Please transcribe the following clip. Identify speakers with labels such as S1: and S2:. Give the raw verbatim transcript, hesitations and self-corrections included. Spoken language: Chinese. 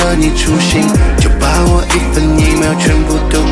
S1: 了你初心，就把我一分一秒全部都